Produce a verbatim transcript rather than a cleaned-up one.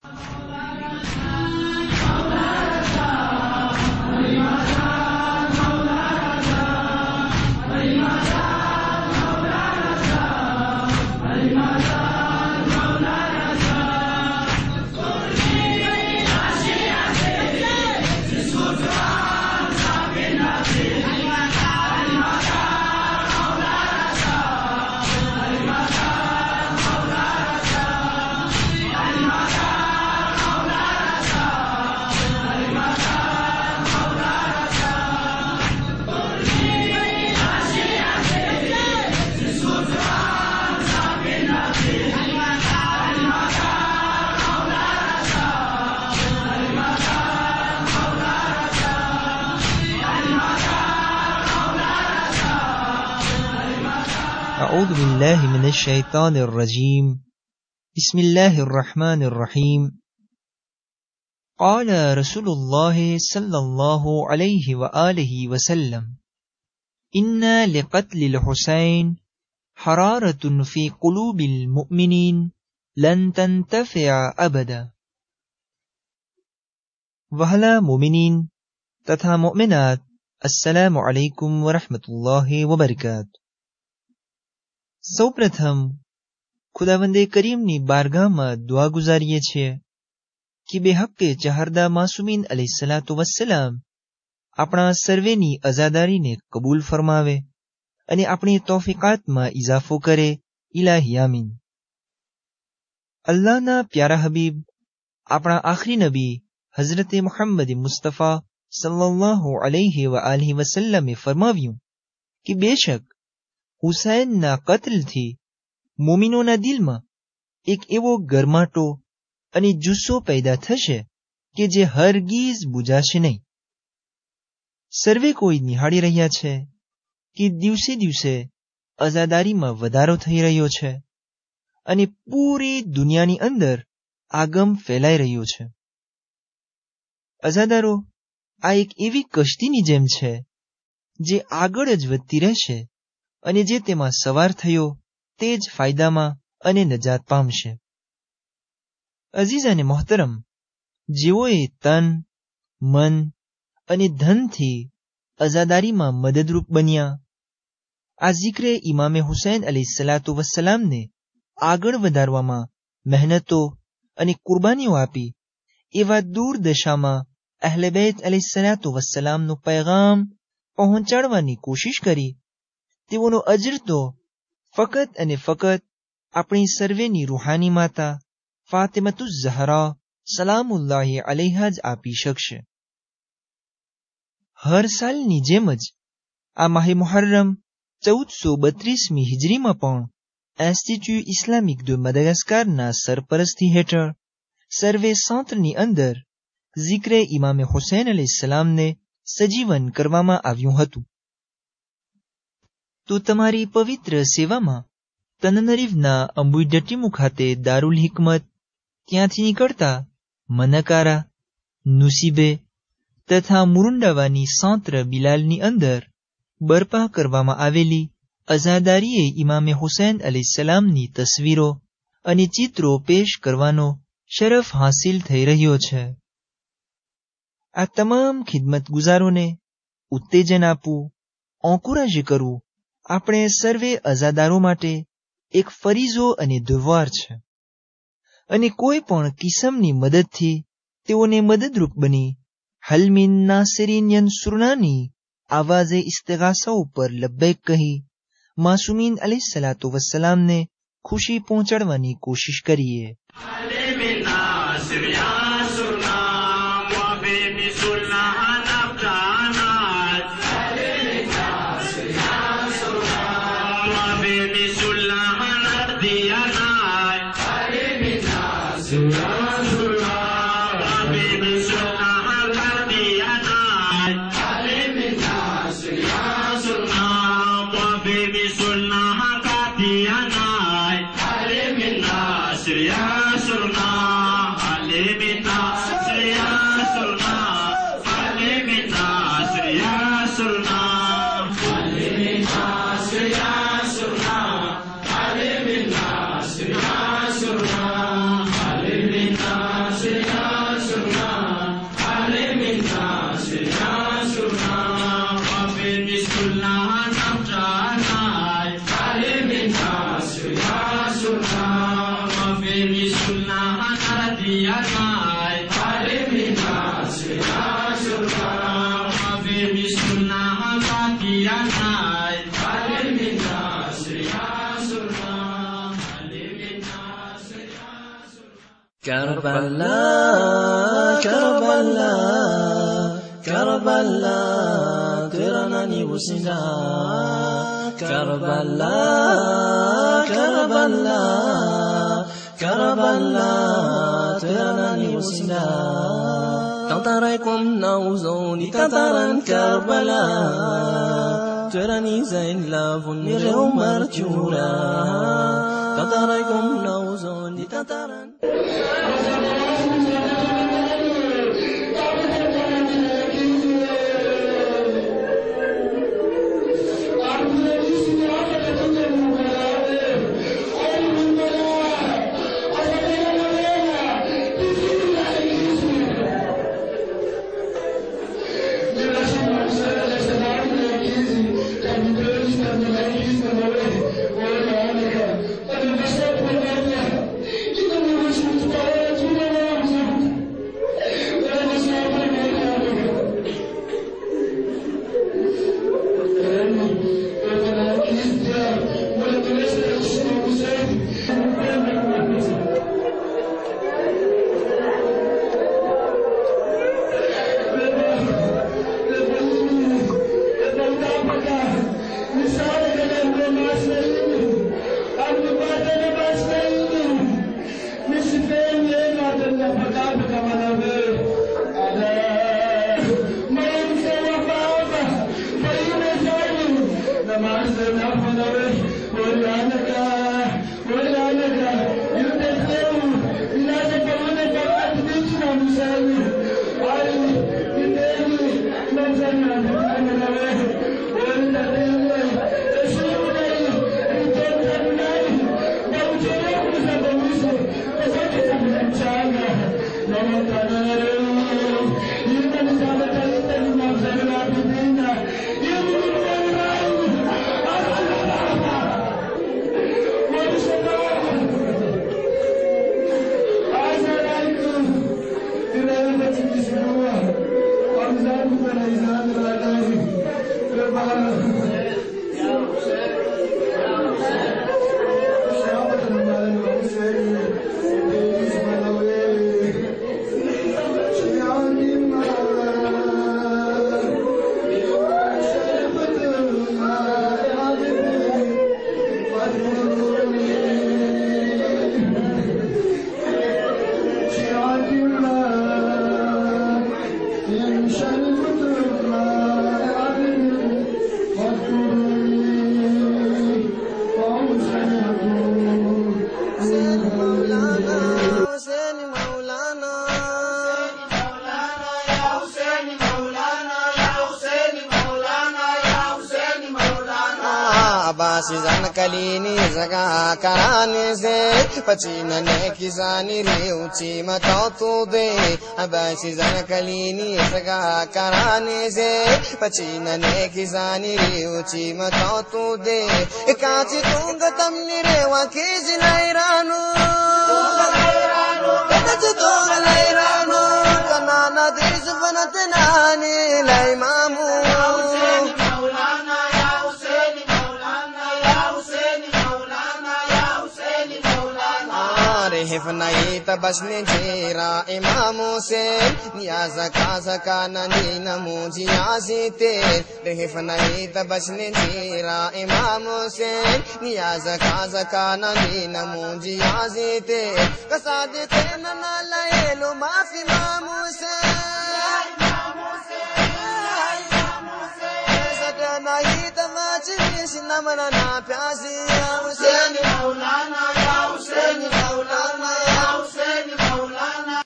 أعوذ بالله من الشيطان الرجيم بسم الله الرحمن الرحيم قال رسول الله صلى الله عليه وآله وسلم إن لقتل الحسين حرارة في قلوب المؤمنين لن تنتفع أبدا. वहला मोमिनीन तथा मोमिनात, अस्सलामु अलैकुम वरहमतुल्लाहि वबरकातुहू। સૌપ્રથમ ખુદાવંદે કરીમની બારગાહમાં દુઆ ગુજારીએ છીએ કે બેહક્કે ચહરદા માસુમીન અલૈહિસ્સલાતુ વસ્સલામ આપણા સર્વેની અઝાદારીને કબૂલ ફરમાવે અને આપણી તૌફીકાતમાં ઇઝાફો કરે, ઇલાહી આમીન। અલ્લાહના પ્યારા હબીબ આપણા આખરી નબી હઝરતે મુહમ્મદ મુસ્તફા સલ્લલ્લાહુ અલૈહિ વ આલિહિ વસલ્લમે ફરમાવ્યું કે બેશક હુસૈનના કત્લથી મોમિનોના દિલમાં એક એવો ગરમાટો અને જુસ્સો પેદા થશે કે જે હરગીઝ બુજાશે નહીં। સર્વે કોઈ નિહાળી રહ્યા છે કે દિવસે દિવસે અઝાદારીમાં વધારો થઈ રહ્યો છે અને પૂરી દુનિયાની અંદર આગમ ફેલાઈ રહ્યો છે। અઝાદારો આ એક એવી કશ્તીની જેમ છે જે આગળ જ વધતી રહેશે અને જે તેમાં સવાર થયો તે જ ફાયદામાં અને નજાત પામશે। અઝીઝ અને મોહતરમ, જેઓએ તન, મન અને ધનથી અઝાદારીમાં મદદરૂપ બન્યા, આ ઝિક્રે ઇમામે હુસૈન અલૈહિસ્સલાતુ વસ્સલામને આગળ વધારવામાં મહેનતો અને કુરબાનીઓ આપી, એવા દૂર દશામાં અહલે બેત અલૈહિસ્સલાતુ વસ્સલામનો પૈગામ પહોંચાડવાની કોશિશ કરી, તેઓનો અજર તો ફકત અને ફકત આપણી સર્વેની રૂહાની માતા ફાતિમતુઝ ઝહરા સલામુલ્લાહી અલૈહા જ આપી શકશે। હર સાલની જેમ જ આ માહે મુહર્રમ ચૌદસો બત્રીસમી હિજરીમાં પણ ઇન્સ્ટિટ્યૂટ ઇસ્લામિક de મદાગાસ્કારના સરપરસ્તી હેઠળ સર્વે સેન્ટરની અંદર ઝિક્રે ઇમામે હુસૈન અલૈહિસ્સલામને સજીવન કરવામાં આવ્યું હતું। તો તમારી પવિત્ર સેવામાં તનનરીવના અંબુઈડટીમુ ખાતે દારુલ હિકમત, ત્યાંથી નીકળતા મનકારા, નુસીબે તથા મુરુંડાવાની સાંત્ર બિલાલની અંદર બરપા કરવામાં આવેલી અઝાદારીએ ઇમામે હુસૈન અલૈહિસ્સલામની તસવીરો અને ચિત્રો પેશ કરવાનો શરફ હાસિલ થઈ રહ્યો છે। આ તમામ ખિદમત ગુજારોને ઉત્તેજન આપવું, એન્કોરેજ કરવું આપણે સર્વે અઝાદારો માટે એક ફરીઝો અને દુર્વાર છે અને કોઈ પણ કિસમની મદદથી તેઓને મદદરૂપ બની હલ મિન નાસિરીન યન્સુરનાની આવાજે ઇસ્તિગાસા ઉપર લબ્બૈક કહી માસુમીન અલૈહિસ્સલાતુ વસ્સલામને ખુશી પહોંચાડવાની કોશિશ કરીએ। Surna, Karbala, Karbala, Karbala, Tirana Wusinda. Karbala, Karbala, Karbala, Tirana Wusinda. Tantaraikum nauzoni tantaran Karbala. Tirani zain lavun nireu marjura. Tantaraikum nauzoni tantaran. Sizan kalini zaga karane se pachina ne kisani reuchi matatu de aba sizan kalini zaga karane se pachina ne kisani reuchi matatu de ekachi tunga tamni rewa kisi lairano ekachi tunga lairano kanana desu banatenani laimamu Hefnai tabasne jera imamu se niyaza kaza kana nina muji azite hefnai tabasne jera imamu se niyaza kaza kana nina muji azite kasade tena nala elo mafi mamu se sadana ita machi sinamana na pyasi ya Hussein Maulana ya Hussein Maulana ya Hussein